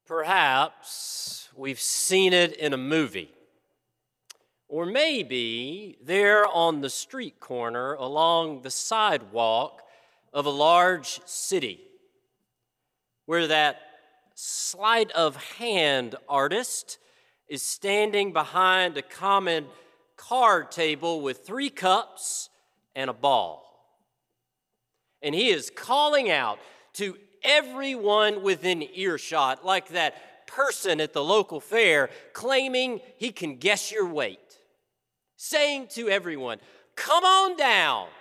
Perhaps we've seen it in a movie, or maybe there on the street corner along the sidewalk of a large city, where that sleight of hand artist is standing behind a common card table with 3 cups and a ball. And he is calling out to everyone within earshot, like that person at the local fair claiming he can guess your weight, saying to everyone, "Come on down.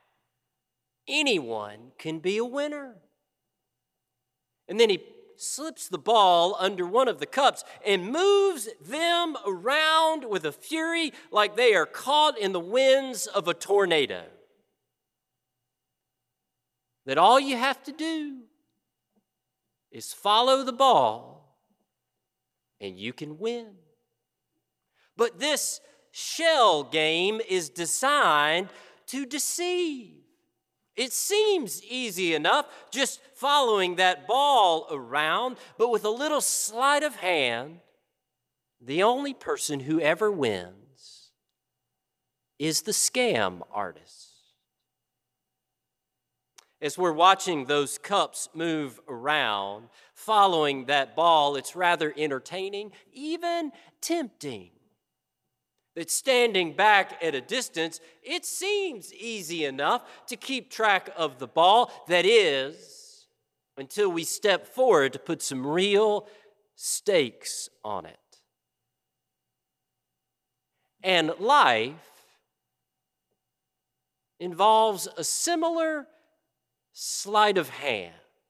Anyone can be a winner." And then he slips the ball under one of the cups and moves them around with a fury like they are caught in the winds of a tornado. That all you have to do is follow the ball and you can win. But this shell game is designed to deceive. It seems easy enough just following that ball around, but with a little sleight of hand, the only person who ever wins is the scam artist. As we're watching those cups move around, following that ball, it's rather entertaining, even tempting. That standing back at a distance, it seems easy enough to keep track of the ball. That is, until we step forward to put some real stakes on it. And life involves a similar sleight of hand,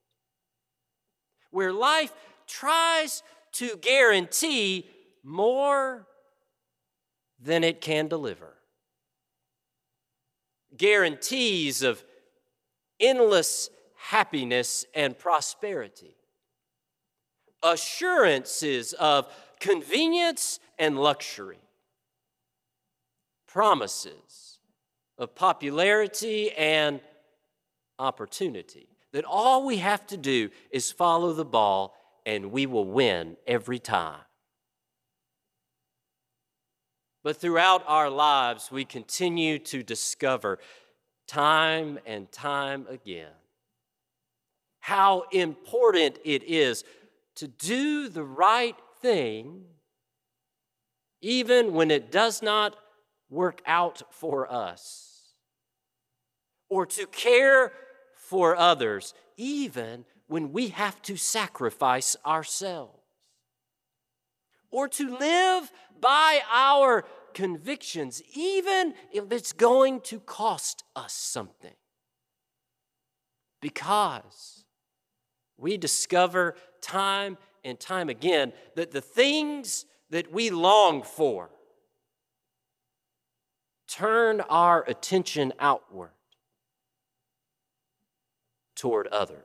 where life tries to guarantee more than it can deliver. Guarantees of endless happiness and prosperity. Assurances of convenience and luxury. Promises of popularity and opportunity. That all we have to do is follow the ball and we will win every time. But throughout our lives, we continue to discover time and time again how important it is to do the right thing even when it does not work out for us, or to care for others even when we have to sacrifice ourselves, or to live by our convictions, even if it's going to cost us something. Because we discover time and time again that the things that we long for turn our attention outward toward others.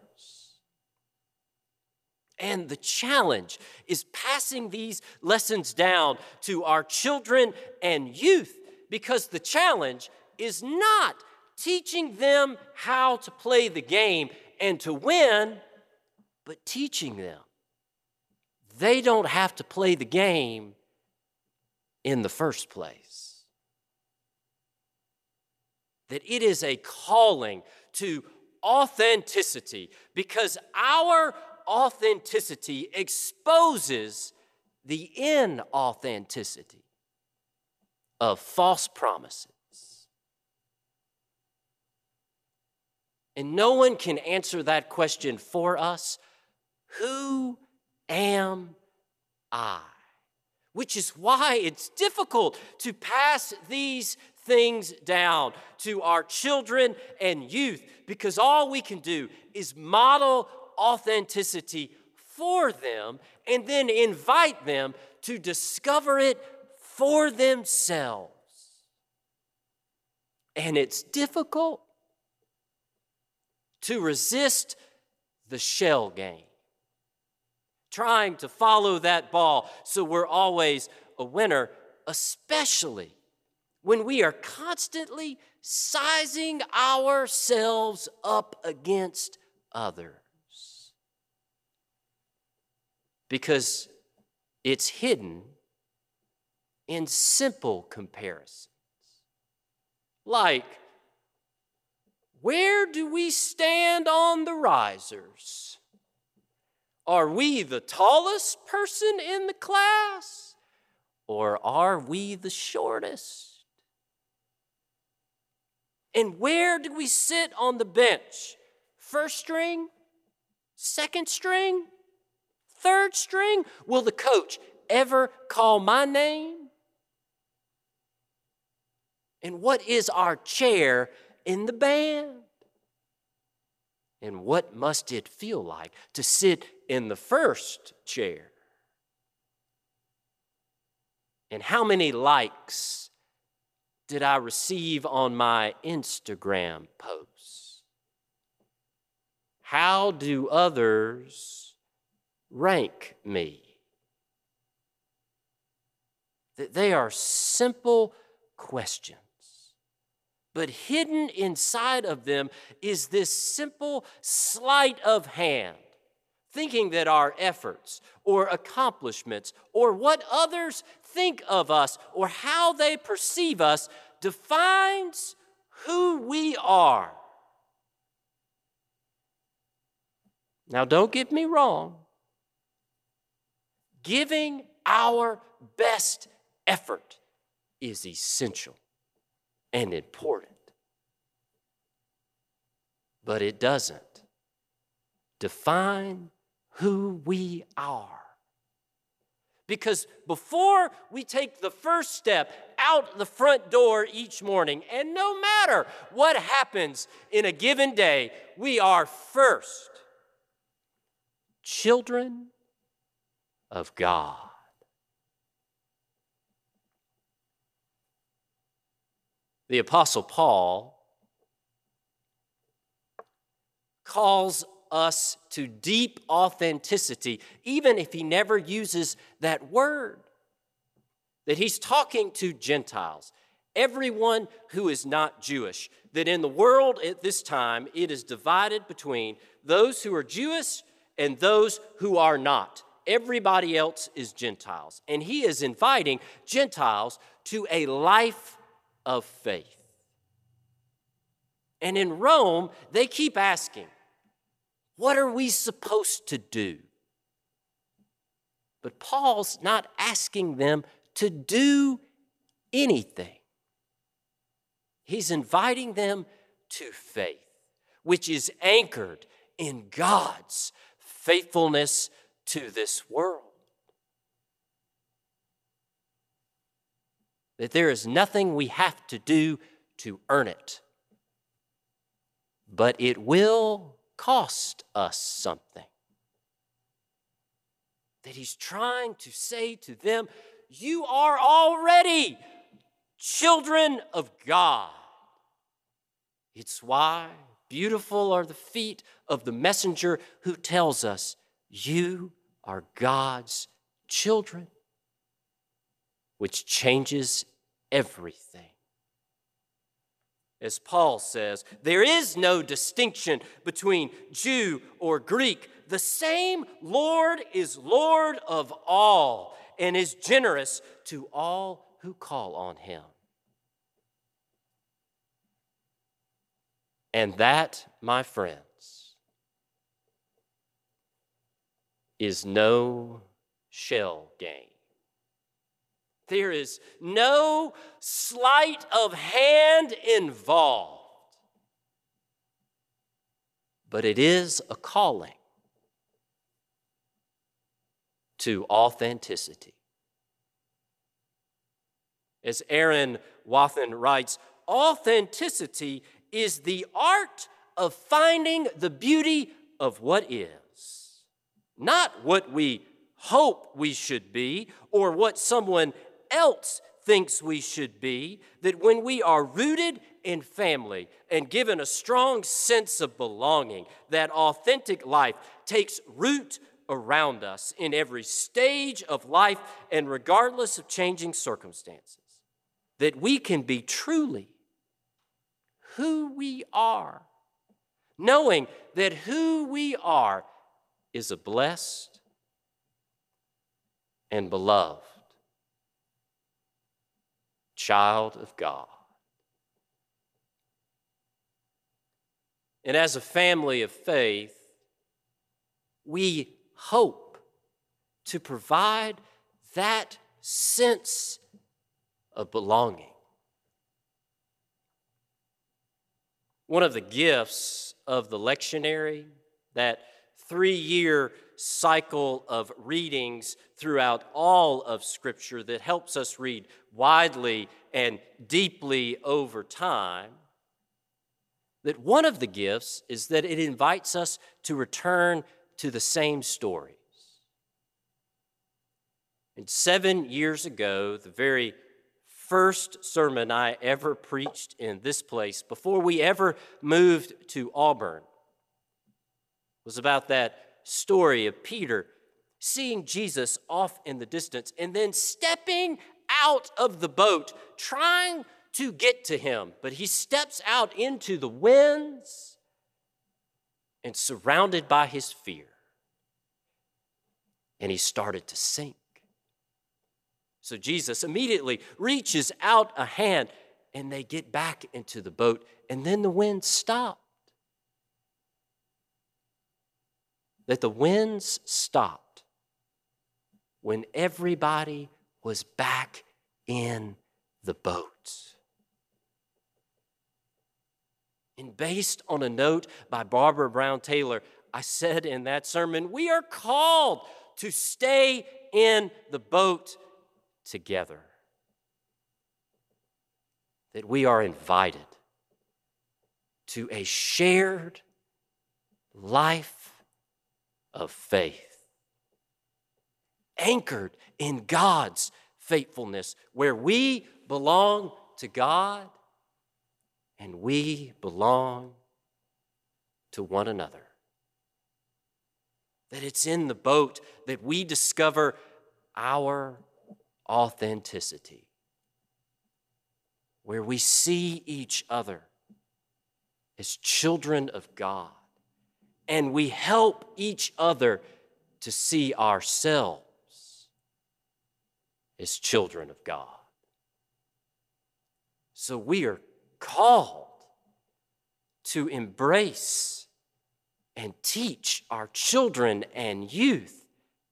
And the challenge is passing these lessons down to our children and youth, because the challenge is not teaching them how to play the game and to win, but teaching them they don't have to play the game in the first place. That it is a calling to authenticity, because our authenticity exposes the inauthenticity of false promises. And no one can answer that question for us. Who am I? Which is why it's difficult to pass these things down to our children and youth, because all we can do is model authenticity for them and then invite them to discover it for themselves. And it's difficult to resist the shell game, trying to follow that ball so we're always a winner, especially when we are constantly sizing ourselves up against others. because it's hidden in simple comparisons. Like, where do we stand on the risers? Are we the tallest person in the class, or are we the shortest? And where do we sit on the bench? First string? Second string? Third string? Will the coach ever call my name? And what is our chair in the band? And what must it feel like to sit in the first chair? And how many likes did I receive on my Instagram posts? How do others rank me? They are simple questions. But hidden inside of them is this simple sleight of hand, thinking that our efforts or accomplishments or what others think of us or how they perceive us defines who we are. Now, don't get me wrong. Giving our best effort is essential and important. But it doesn't define who we are. Because before we take the first step out the front door each morning, and no matter what happens in a given day, we are first children of God. The Apostle Paul calls us to deep authenticity, even if he never uses that word. That he's talking to Gentiles, everyone who is not Jewish. That in the world at this time, it is divided between those who are Jewish and those who are not. Everybody else is Gentiles. And he is inviting Gentiles to a life of faith. And in Rome, they keep asking, what are we supposed to do? But Paul's not asking them to do anything. He's inviting them to faith, which is anchored in God's faithfulness to this world. That there is nothing we have to do to earn it, but it will cost us something. That he's trying to say to them, you are already children of God. It's why beautiful are the feet of the messenger who tells us, you are God's children, which changes everything. As Paul says, there is no distinction between Jew or Greek. The same Lord is Lord of all and is generous to all who call on him. And that, my friends, is no shell game. There is no sleight of hand involved. But it is a calling to authenticity. As Aaron Wathen writes, authenticity is the art of finding the beauty of what is, not what we hope we should be or what someone else thinks we should be. That when we are rooted in family and given a strong sense of belonging, that authentic life takes root around us in every stage of life and regardless of changing circumstances. That we can be truly who we are, knowing that who we are is a blessed and beloved child of God. And as a family of faith, we hope to provide that sense of belonging. One of the gifts of the lectionary, that 3-year cycle of readings throughout all of Scripture that helps us read widely and deeply over time, that one of the gifts is that it invites us to return to the same stories. And 7 years ago, the very first sermon I ever preached in this place, before we ever moved to Auburn, was about that story of Peter seeing Jesus off in the distance and then stepping out of the boat, trying to get to him. But he steps out into the winds and surrounded by his fear. And he started to sink. So Jesus immediately reaches out a hand and they get back into the boat, and then the wind stopped. That the winds stopped when everybody was back in the boat. And based on a note by Barbara Brown Taylor, I said in that sermon, we are called to stay in the boat together. That we are invited to a shared life of faith, anchored in God's faithfulness, where we belong to God and we belong to one another. That it's in the boat that we discover our authenticity, where we see each other as children of God, and we help each other to see ourselves as children of God. So we are called to embrace and teach our children and youth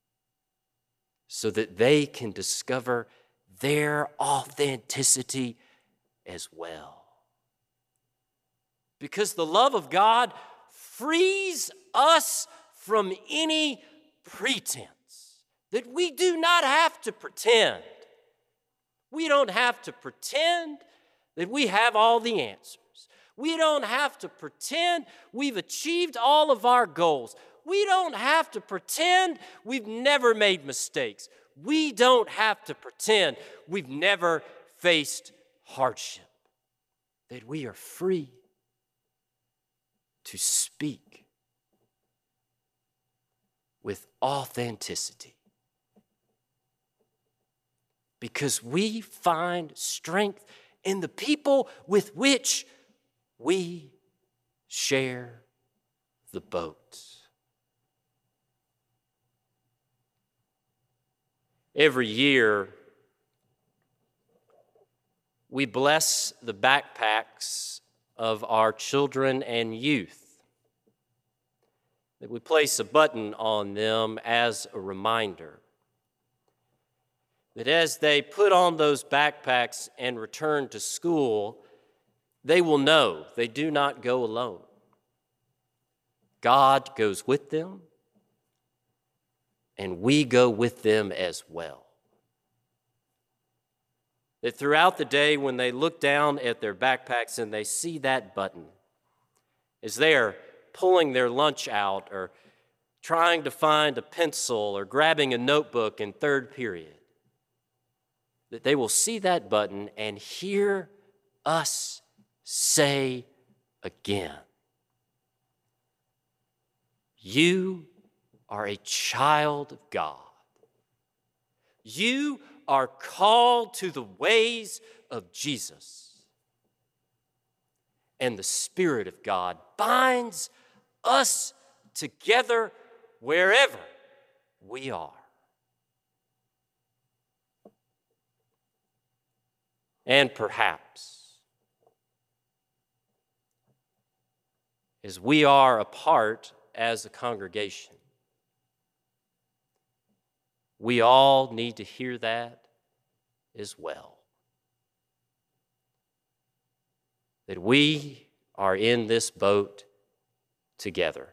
so that they can discover their authenticity as well. Because the love of God frees us from any pretense, that we do not have to pretend. We don't have to pretend that we have all the answers. We don't have to pretend we've achieved all of our goals. We don't have to pretend we've never made mistakes. We don't have to pretend we've never faced hardship. That we are free to speak with authenticity. Because we find strength in the people with which we share the boat. Every year, we bless the backpacks of our children and youth. That we place a button on them as a reminder that as they put on those backpacks and return to school, they will know they do not go alone. God goes with them, and we go with them as well. That throughout the day, when they look down at their backpacks and they see that button, as they are pulling their lunch out or trying to find a pencil or grabbing a notebook in third period, that they will see that button and hear us say again, you are a child of God. You are called to the ways of Jesus. And the Spirit of God binds us together wherever we are. And perhaps, as we are apart as a congregation, we all need to hear that as well. That we are in this boat together,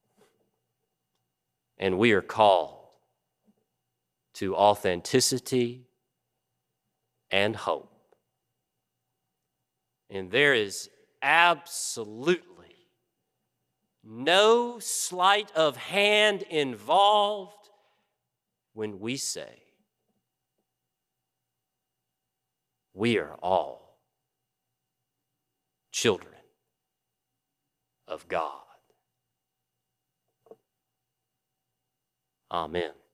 and we are called to authenticity and hope. And there is absolutely no sleight of hand involved when we say we are all children of God. Amen.